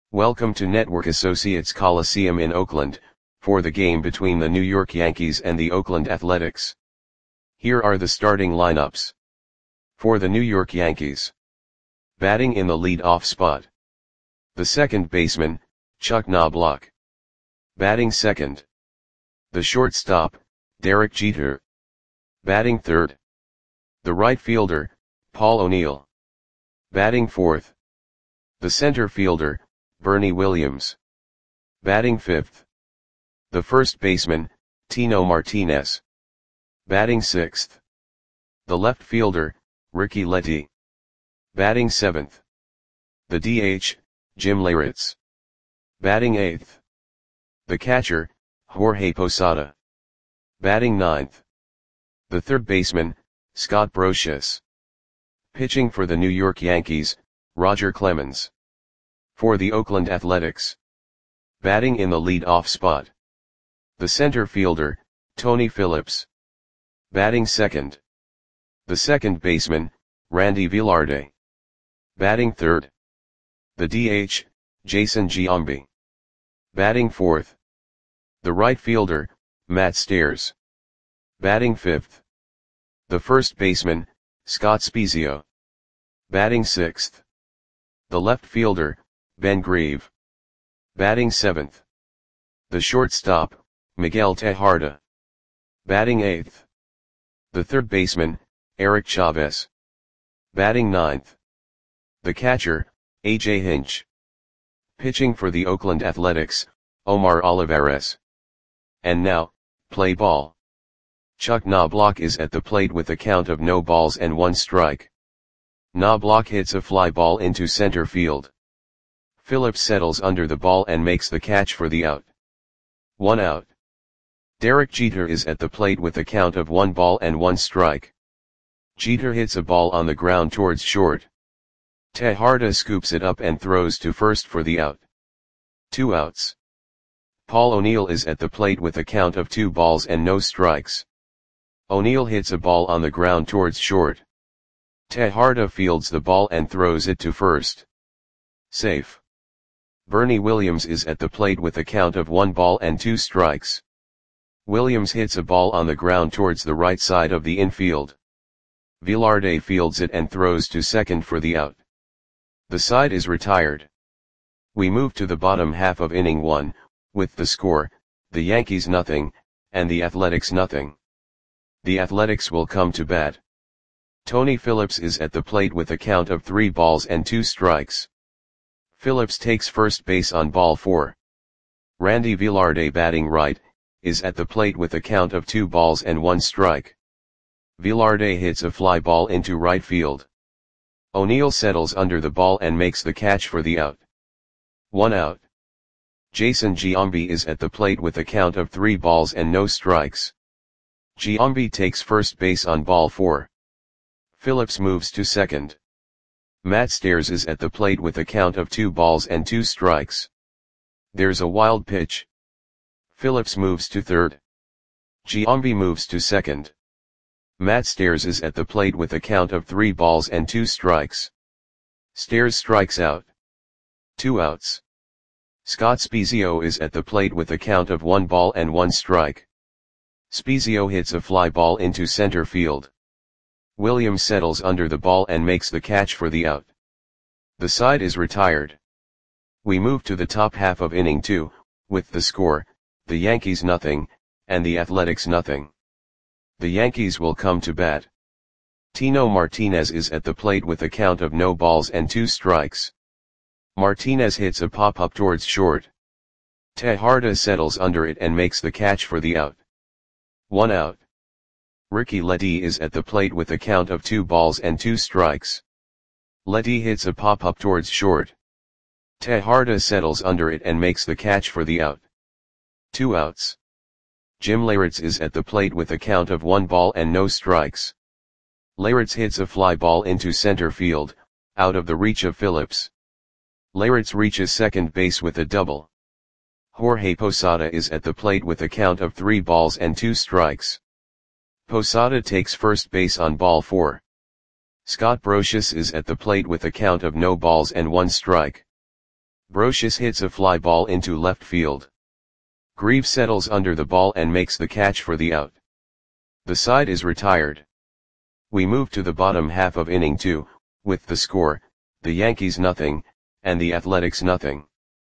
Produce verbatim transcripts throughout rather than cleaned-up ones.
Welcome to Network Associates Coliseum in Oakland, for the game between the New York Yankees and the Oakland Athletics. Here are the starting lineups. For the New York Yankees. Batting in the lead-off spot. The second baseman, Chuck Knobloch. Batting second. The shortstop, Derek Jeter. Batting third. The right fielder, Paul O'Neill. Batting fourth. The center fielder, Bernie Williams. Batting fifth. The first baseman, Tino Martinez. Batting sixth. The left fielder, Ricky Letty. Batting seventh. The D H, Jim Leyritz. Batting eighth. The catcher, Jorge Posada. Batting ninth. The third baseman, Scott Brosius. Pitching for the New York Yankees, Roger Clemens. For the Oakland Athletics. Batting in the lead-off spot. The center fielder, Tony Phillips. Batting second. The second baseman, Randy Velarde. Batting third. The D H, Jason Giambi. Batting fourth. The right fielder, Matt Stairs. Batting fifth. The first baseman, Scott Spiezio. Batting sixth. The left fielder, Ben Grieve. Batting seventh. The shortstop, Miguel Tejada. Batting eighth. The third baseman, Eric Chavez. Batting ninth. The catcher, A J Hinch. Pitching for the Oakland Athletics, Omar Olivares. And now, play ball. Chuck Knobloch is at the plate with a count of no balls and one strike. Knobloch hits a fly ball into center field. Phillips settles under the ball and makes the catch for the out. One out. Derek Jeter is at the plate with a count of one ball and one strike. Jeter hits a ball on the ground towards short. Tejada scoops it up and throws to first for the out. Two outs. Paul O'Neill is at the plate with a count of two balls and no strikes. O'Neill hits a ball on the ground towards short. Tejada fields the ball and throws it to first. Safe. Bernie Williams is at the plate with a count of one ball and two strikes. Williams hits a ball on the ground towards the right side of the infield. Velarde fields it and throws to second for the out. The side is retired. We move to the bottom half of inning one, with the score, the Yankees nothing, and the Athletics nothing. The Athletics will come to bat. Tony Phillips is at the plate with a count of three balls and two strikes. Phillips takes first base on ball four. Randy Velarde, batting right, is at the plate with a count of two balls and one strike. Velarde hits a fly ball into right field. O'Neill settles under the ball and makes the catch for the out. One out. Jason Giambi is at the plate with a count of three balls and no strikes. Giambi takes first base on ball four. Phillips moves to second. Matt Stairs is at the plate with a count of two balls and two strikes. There's a wild pitch. Phillips moves to third. Giambi moves to second. Matt Stairs is at the plate with a count of three balls and two strikes. Stairs strikes out. Two outs. Scott Spiezio is at the plate with a count of one ball and one strike. Spiezio hits a fly ball into center field. Williams settles under the ball and makes the catch for the out. The side is retired. We move to the top half of inning two, with the score, the Yankees nothing, and the Athletics nothing. The Yankees will come to bat. Tino Martinez is at the plate with a count of no balls and two strikes. Martinez hits a pop-up towards short. Tejada settles under it and makes the catch for the out. One out. Ricky Letty is at the plate with a count of two balls and two strikes. Letty hits a pop-up towards short. Tejada settles under it and makes the catch for the out. Two outs. Jim Leyritz is at the plate with a count of one ball and no strikes. Leyritz hits a fly ball into center field, out of the reach of Phillips. Leyritz reaches second base with a double. Jorge Posada is at the plate with a count of three balls and two strikes. Posada takes first base on ball four. Scott Brosius is at the plate with a count of no balls and one strike. Brocious hits a fly ball into left field. Grieve settles under the ball and makes the catch for the out. The side is retired. We move to the bottom half of inning two, with the score, the Yankees nothing, and the Athletics nothing.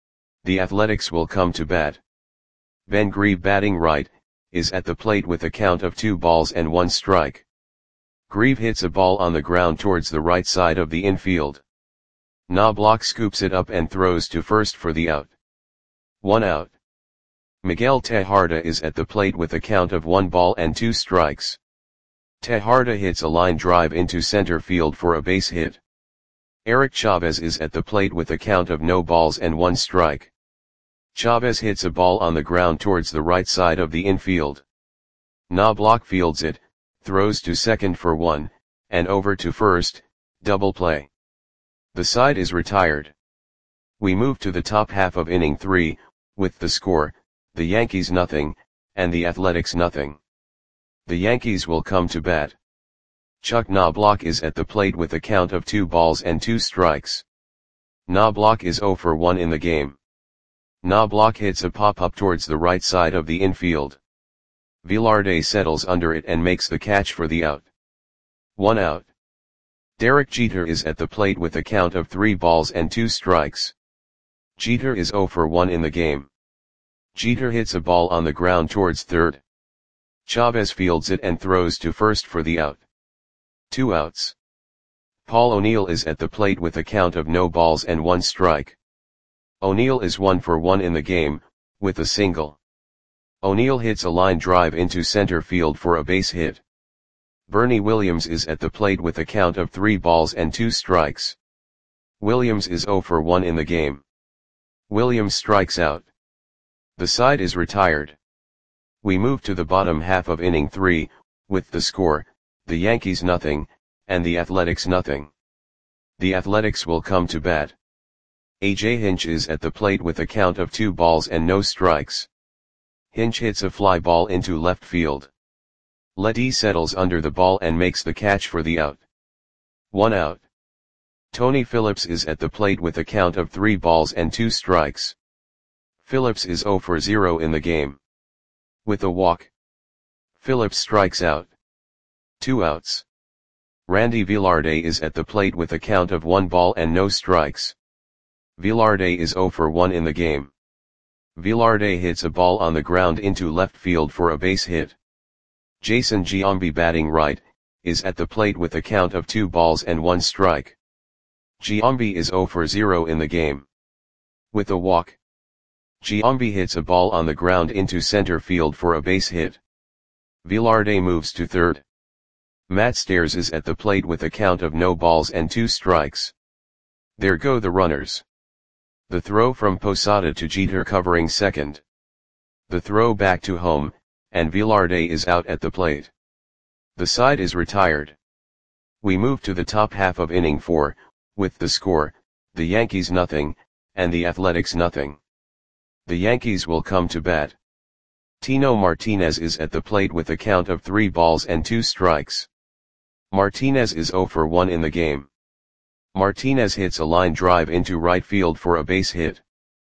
The Athletics will come to bat. Ben Grieve, batting right, is at the plate with a count of two balls and one strike. Grieve hits a ball on the ground towards the right side of the infield. Knobloch scoops it up and throws to first for the out. One out. Miguel Tejada is at the plate with a count of one ball and two strikes. Tejada hits a line drive into center field for a base hit. Eric Chavez is at the plate with a count of no balls and one strike. Chavez hits a ball on the ground towards the right side of the infield. Knobloch fields it, throws to second for one, and over to first, double play. The side is retired. We move to the top half of inning three, with the score, the Yankees nothing, and the Athletics nothing. The Yankees will come to bat. Chuck Knobloch is at the plate with a count of two balls and two strikes. Knobloch is zero for one in the game. Knobloch hits a pop-up towards the right side of the infield. Velarde settles under it and makes the catch for the out. One out. Derek Jeter is at the plate with a count of three balls and two strikes. Jeter is zero for one in the game. Jeter hits a ball on the ground towards third. Chavez fields it and throws to first for the out. Two outs. Paul O'Neill is at the plate with a count of no balls and one strike. O'Neill is one for one in the game, with a single. O'Neill hits a line drive into center field for a base hit. Bernie Williams is at the plate with a count of three balls and two strikes. Williams is zero for one in the game. Williams strikes out. The side is retired. We move to the bottom half of inning three, with the score, the Yankees nothing, and the Athletics nothing. The Athletics will come to bat. A J Hinch is at the plate with a count of two balls and no strikes. Hinch hits a fly ball into left field. Letty settles under the ball and makes the catch for the out. One out. Tony Phillips is at the plate with a count of three balls and two strikes. Phillips is zero for zero in the game. With a walk, Phillips strikes out. Two outs. Randy Velarde is at the plate with a count of one ball and no strikes. Velarde is zero for one in the game. Velarde hits a ball on the ground into left field for a base hit. Jason Giambi, batting right, is at the plate with a count of two balls and one strike. Giambi is zero for zero in the game. With a walk, Giambi hits a ball on the ground into center field for a base hit. Velarde moves to third. Matt Stairs is at the plate with a count of no balls and two strikes. There go the runners. The throw from Posada to Jeter covering second. The throw back to home, and Velarde is out at the plate. The side is retired. We move to the top half of inning four, with the score, the Yankees nothing, and the Athletics nothing. The Yankees will come to bat. Tino Martinez is at the plate with a count of three balls and two strikes. Martinez is zero for one in the game. Martinez hits a line drive into right field for a base hit.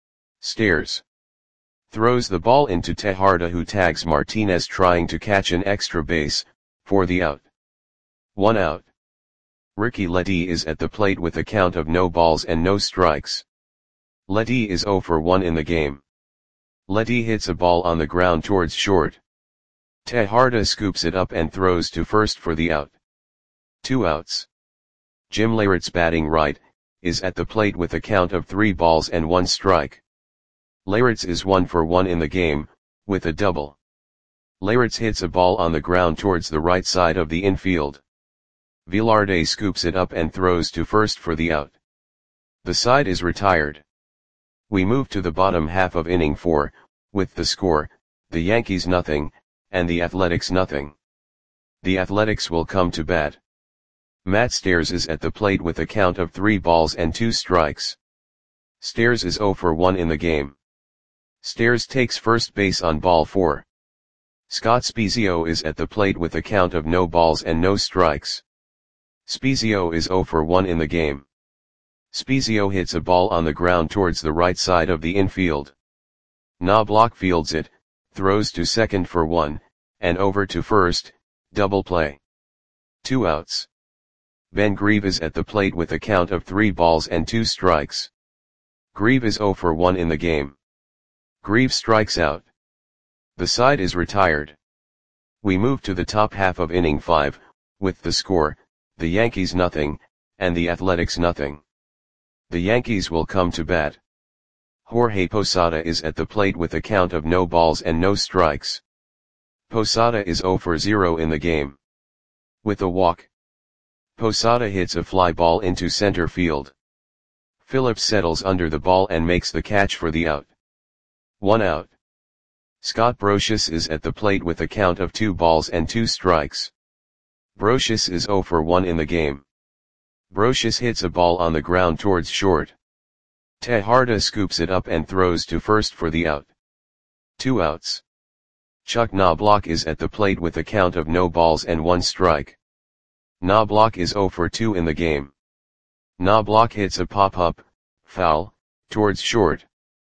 Stairs throws the ball into Tejada, who tags Martinez trying to catch an extra base, for the out. One out. Ricky Letty is at the plate with a count of no balls and no strikes. Letty is zero for one in the game. Letty hits a ball on the ground towards short. Tejada scoops it up and throws to first for the out. Two outs. Jim Leyritz, batting right, is at the plate with a count of three balls and one strike. Leyritz is one for one in the game, with a double. Leyritz hits a ball on the ground towards the right side of the infield. Velarde scoops it up and throws to first for the out. The side is retired. We move to the bottom half of inning four, with the score, the Yankees nothing, and the Athletics nothing. The Athletics will come to bat. Matt Stairs is at the plate with a count of three balls and two strikes. Stairs is zero for one in the game. Stairs takes first base on ball four. Scott Spiezio is at the plate with a count of no balls and no strikes. Spiezio is zero for one in the game. Spezio hits a ball on the ground towards the right side of the infield. Knobloch fields it, throws to second for one, and over to first, double play. Two outs. Ben Grieve is at the plate with a count of three balls and two strikes. Grieve is zero for one in the game. Grieve strikes out. The side is retired. We move to the top half of inning five, with the score, the Yankees nothing, and the Athletics nothing. The Yankees will come to bat. Jorge Posada is at the plate with a count of no balls and no strikes. Posada is zero for zero in the game. With a walk, Posada hits a fly ball into center field. Phillips settles under the ball and makes the catch for the out. One out. Scott Brosius is at the plate with a count of two balls and two strikes. Brosius is zero for one in the game. Brosius hits a ball on the ground towards short. Tejada scoops it up and throws to first for the out. Two outs. Chuck Knobloch is at the plate with a count of no balls and one strike. Knobloch is zero for two in the game. Knobloch hits a pop-up, foul, towards short.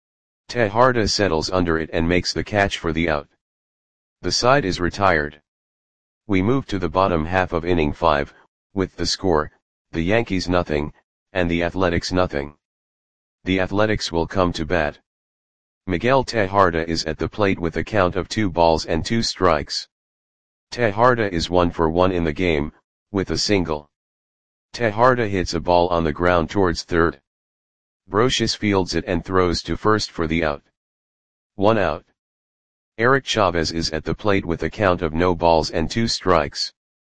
Tejada settles under it and makes the catch for the out. The side is retired. We move to the bottom half of inning five, with the score, the Yankees nothing, and the Athletics nothing. The Athletics will come to bat. Miguel Tejada is at the plate with a count of two balls and two strikes. Tejada is one for one in the game, with a single. Tejada hits a ball on the ground towards third. Brosius fields it and throws to first for the out. One out. Eric Chavez is at the plate with a count of no balls and two strikes.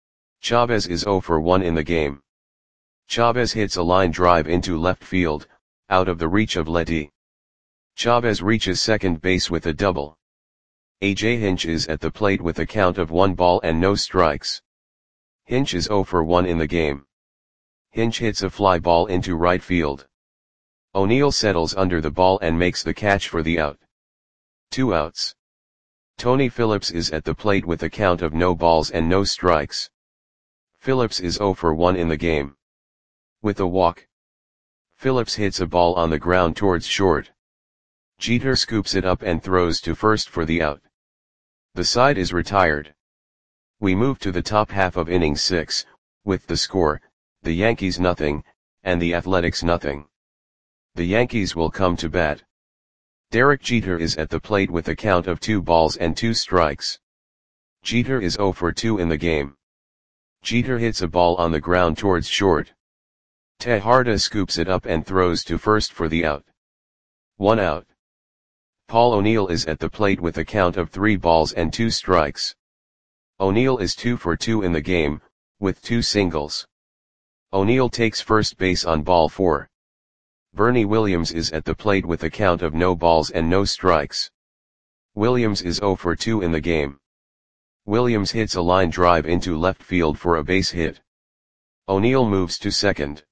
Chavez is zero for one in the game. Chavez hits a line drive into left field, out of the reach of Letty. Chavez reaches second base with a double. A J Hinch is at the plate with a count of one ball and no strikes. Hinch is zero for one in the game. Hinch hits a fly ball into right field. O'Neill settles under the ball and makes the catch for the out. Two outs. Tony Phillips is at the plate with a count of no balls and no strikes. Phillips is zero for one in the game. With a walk, Phillips hits a ball on the ground towards short. Jeter scoops it up and throws to first for the out. The side is retired. We move to the top half of inning six, with the score, the Yankees nothing, and the Athletics nothing. The Yankees will come to bat. Derek Jeter is at the plate with a count of two balls and two strikes. Jeter is zero for two in the game. Jeter hits a ball on the ground towards short. Tejada scoops it up and throws to first for the out. One out. Paul O'Neill is at the plate with a count of three balls and two strikes. O'Neill is two for two in the game, with two singles. O'Neill takes first base on ball four. Bernie Williams is at the plate with a count of no balls and no strikes. Williams is zero for two in the game. Williams hits a line drive into left field for a base hit. O'Neill moves to second.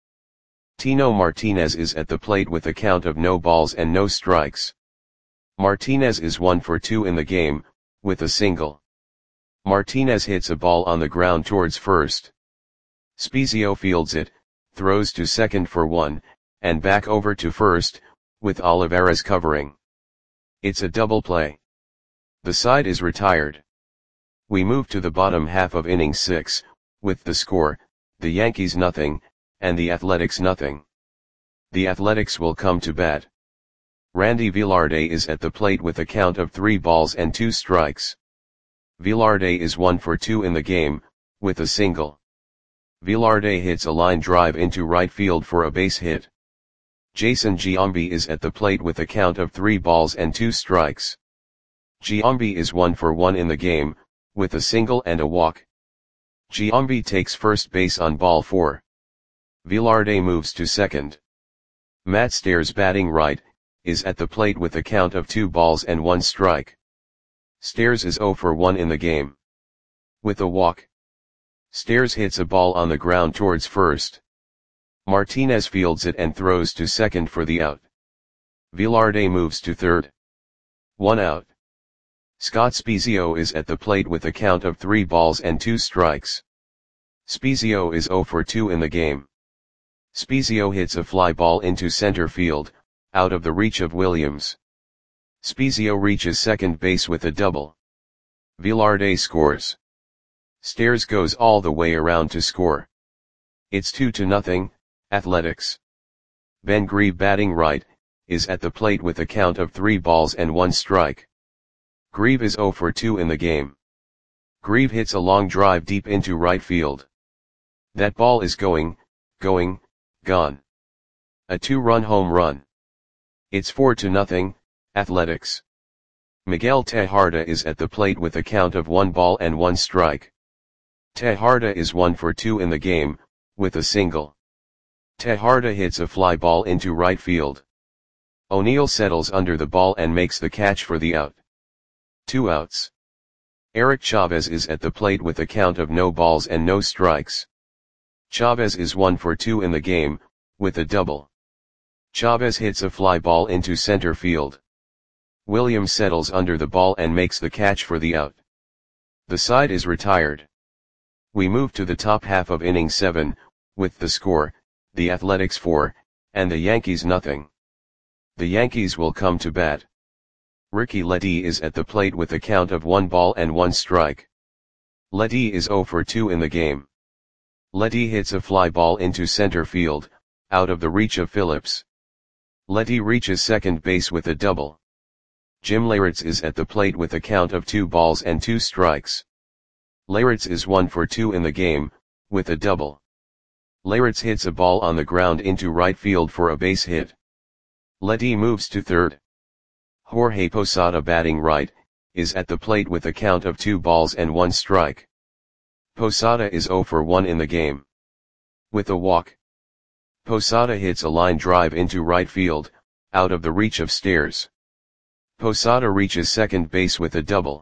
Tino Martinez is at the plate with a count of no balls and no strikes. Martinez is one for two in the game, with a single. Martinez hits a ball on the ground towards first. Spezio fields it, throws to second for one, and back over to first, with Olivares covering. It's a double play. The side is retired. We move to the bottom half of inning six, with the score, the Yankees nothing, and the Athletics nothing. The Athletics will come to bat. Randy Velarde is at the plate with a count of three balls and two strikes. Velarde is one for two in the game, with a single. Velarde hits a line drive into right field for a base hit. Jason Giambi is at the plate with a count of three balls and two strikes. Giambi is one for one in the game, with a single and a walk. Giambi takes first base on ball four. Velarde moves to second. Matt Stairs, batting right, is at the plate with a count of two balls and one strike. Stairs is zero for one in the game. With a walk, Stairs hits a ball on the ground towards first. Martinez fields it and throws to second for the out. Velarde moves to third. One out. Scott Spezio is at the plate with a count of three balls and two strikes. Spezio is zero for two in the game. Spezio hits a fly ball into center field, out of the reach of Williams. Spezio reaches second base with a double. Velarde scores. Stairs goes all the way around to score. It's two to nothing, Athletics. Ben Grieve, batting right, is at the plate with a count of three balls and one strike. Grieve is zero for two in the game. Grieve hits a long drive deep into right field. That ball is going, going, gone. A two-run home run. It's four to nothing, Athletics. Miguel Tejada is at the plate with a count of one ball and one strike. Tejada is one for two in the game, with a single. Tejada hits a fly ball into right field. O'Neill settles under the ball and makes the catch for the out. Two outs. Eric Chavez is at the plate with a count of no balls and no strikes. Chavez is one for two in the game, with a double. Chavez hits a fly ball into center field. Williams settles under the ball and makes the catch for the out. The side is retired. We move to the top half of inning seven, with the score, the Athletics four, and the Yankees nothing. The Yankees will come to bat. Ricky Ledee is at the plate with a count of one ball and one strike. Ledee is zero for two in the game. Ledee hits a fly ball into center field, out of the reach of Phillips. Ledee reaches second base with a double. Jim Leyritz is at the plate with a count of two balls and two strikes. Leyritz is one for two in the game, with a double. Leyritz hits a ball on the ground into right field for a base hit. Ledee moves to third. Jorge Posada, batting right, is at the plate with a count of two balls and one strike. Posada is zero for one in the game. With a walk. Posada hits a line drive into right field, out of the reach of Stairs. Posada reaches second base with a double.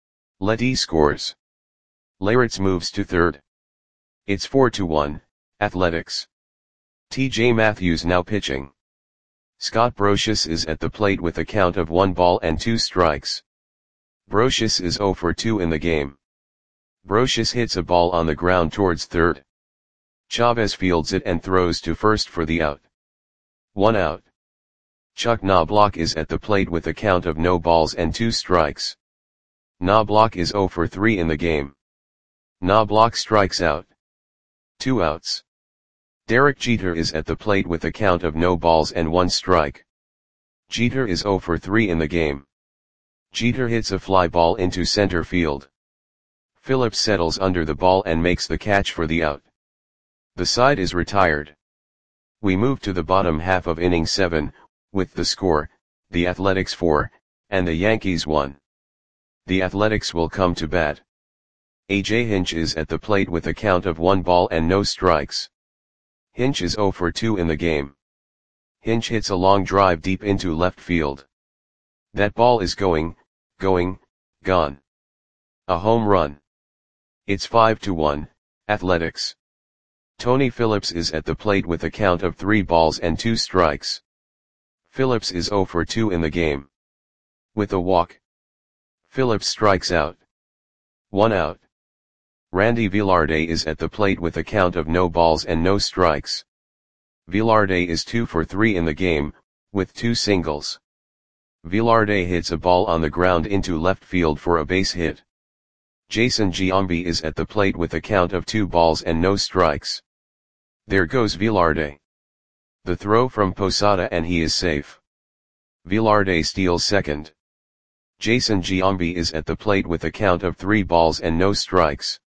Ledee scores. Leyritz moves to third. It's four to one, Athletics. T J Matthews now pitching. Scott Brosius is at the plate with a count of one ball and two strikes. Brosius is zero for two in the game. Brosius hits a ball on the ground towards third. Chavez fields it and throws to first for the out. One out. Chuck Knobloch is at the plate with a count of no balls and two strikes. Knobloch is zero for three in the game. Knobloch strikes out. Two outs. Derek Jeter is at the plate with a count of no balls and one strike. Jeter is zero for three in the game. Jeter hits a fly ball into center field. Phillips settles under the ball and makes the catch for the out. The side is retired. We move to the bottom half of inning seven, with the score, the Athletics four, and the Yankees one. The Athletics will come to bat. A J Hinch is at the plate with a count of one ball and no strikes. Hinch is zero for two in the game. Hinch hits a long drive deep into left field. That ball is going, going, gone. A home run. It's five to one, Athletics. Tony Phillips is at the plate with a count of three balls and two strikes. Phillips is zero for two in the game. With a walk. Phillips strikes out. One out. Randy Velarde is at the plate with a count of no balls and no strikes. Velarde is two for three in the game, with two singles. Velarde hits a ball on the ground into left field for a base hit. Jason Giambi is at the plate with a count of two balls and no strikes. There goes Velarde. The throw from Posada and he is safe. Velarde steals second. Jason Giambi is at the plate with a count of three balls and no strikes.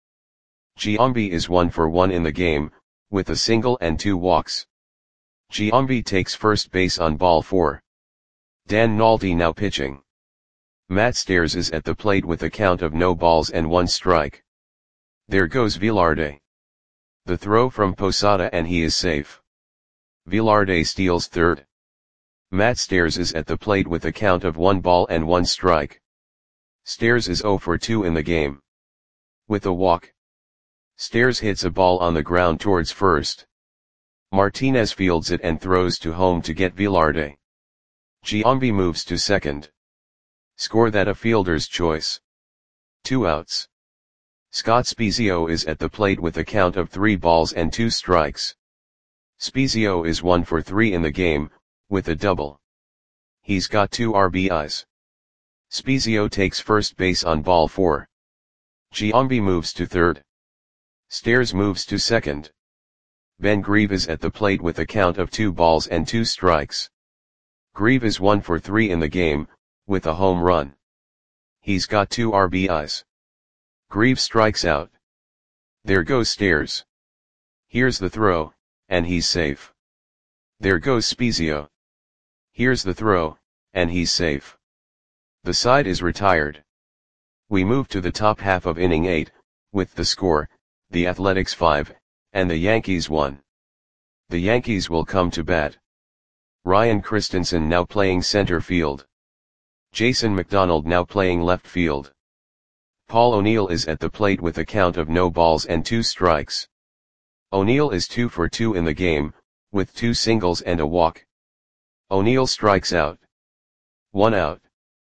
Giambi is one for one in the game, with a single and two walks. Giambi takes first base on ball four. Dan Nolte now pitching. Matt Stairs is at the plate with a count of no balls and one strike. There goes Velarde. The throw from Posada and he is safe. Velarde steals third. Matt Stairs is at the plate with a count of one ball and one strike. Stairs is zero for two in the game. With a walk. Stairs hits a ball on the ground towards first. Martinez fields it and throws to home to get Velarde. Giambi moves to second. Score that a fielder's choice. Two outs. Scott Spezio is at the plate with a count of three balls and two strikes. Spezio is one for three in the game, with a double. He's got two R B Is. Spezio takes first base on ball four. Giambi moves to third. Stairs moves to second. Ben Grieve is at the plate with a count of two balls and two strikes. Grieve is one for three in the game, with a home run. He's got two R B Is. Grieve strikes out. There goes Stairs. Here's the throw, and he's safe. There goes Spezio. Here's the throw, and he's safe. The side is retired. We move to the top half of inning eight, with the score, the Athletics five, and the Yankees one. The Yankees will come to bat. Ryan Christensen now playing center field. Jason McDonald now playing left field. Paul O'Neill is at the plate with a count of no balls and two strikes. O'Neill is two for two in the game, with two singles and a walk. O'Neill strikes out. One out.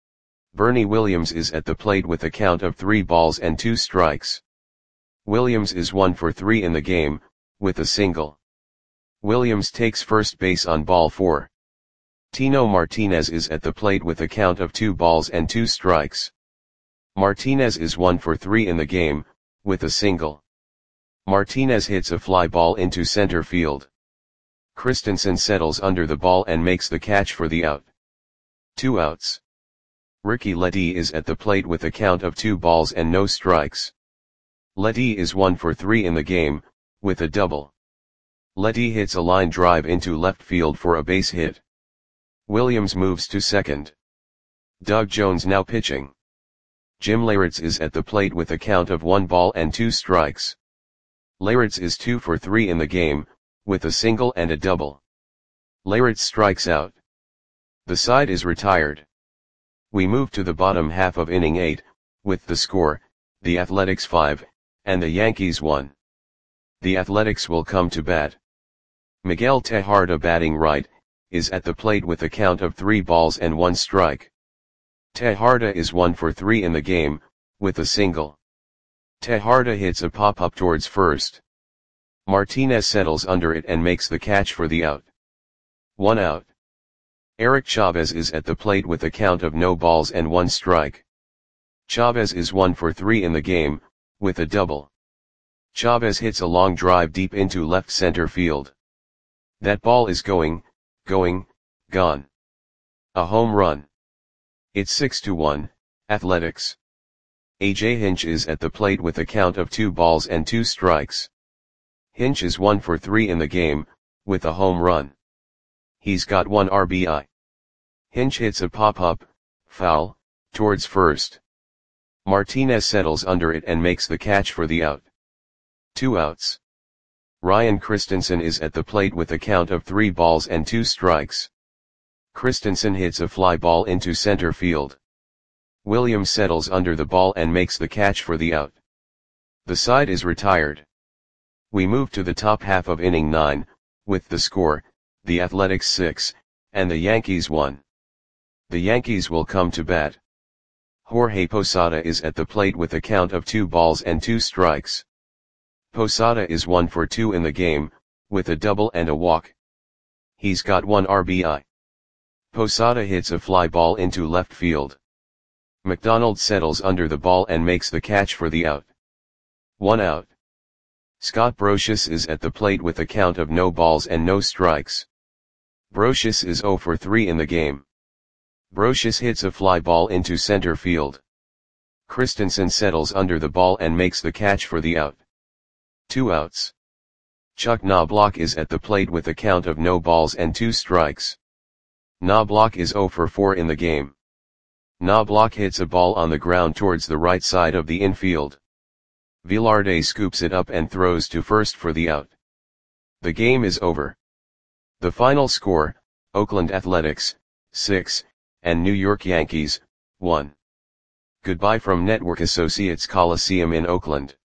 Bernie Williams is at the plate with a count of three balls and two strikes. Williams is one for three in the game, with a single. Williams takes first base on ball four. Tino Martinez is at the plate with a count of two balls and two strikes. Martinez is one for three in the game, with a single. Martinez hits a fly ball into center field. Christensen settles under the ball and makes the catch for the out. Two outs. Ricky Ledee is at the plate with a count of two balls and no strikes. Ledee is one for three in the game, with a double. Ledee hits a line drive into left field for a base hit. Williams moves to second. Doug Jones now pitching. Jim Leyritz is at the plate with a count of one ball and two strikes. Leyritz is two for three in the game, with a single and a double. Leyritz strikes out. The side is retired. We move to the bottom half of inning eight, with the score, the Athletics five, and the Yankees one. The Athletics will come to bat. Miguel Tejada batting right, is at the plate with a count of three balls and one strike. Tejada is one for three in the game, with a single. Tejada hits a pop-up towards first. Martinez settles under it and makes the catch for the out. One out. Eric Chavez is at the plate with a count of no balls and one strike. Chavez is one for three in the game, with a double. Chavez hits a long drive deep into left center field. That ball is going, going, gone. A home run. It's six to one, Athletics. A J Hinch is at the plate with a count of two balls and two strikes. Hinch is one for three in the game, with a home run. He's got one R B I. Hinch hits a pop-up, foul, towards first. Martinez settles under it and makes the catch for the out. Two outs. Ryan Christensen is at the plate with a count of three balls and two strikes. Christensen hits a fly ball into center field. Williams settles under the ball and makes the catch for the out. The side is retired. We move to the top half of inning nine, with the score, the Athletics six, and the Yankees one. The Yankees will come to bat. Jorge Posada is at the plate with a count of two balls and two strikes. Posada is one for two in the game, with a double and a walk. He's got one R B I. Posada hits a fly ball into left field. McDonald settles under the ball and makes the catch for the out. One out. Scott Brosius is at the plate with a count of no balls and no strikes. Brosius is zero for three in the game. Brosius hits a fly ball into center field. Christensen settles under the ball and makes the catch for the out. Two outs. Chuck Knobloch is at the plate with a count of no balls and two strikes. Knobloch is zero for four in the game. Knobloch hits a ball on the ground towards the right side of the infield. Velarde scoops it up and throws to first for the out. The game is over. The final score, Oakland Athletics, six, and New York Yankees, one. Goodbye from Network Associates Coliseum in Oakland.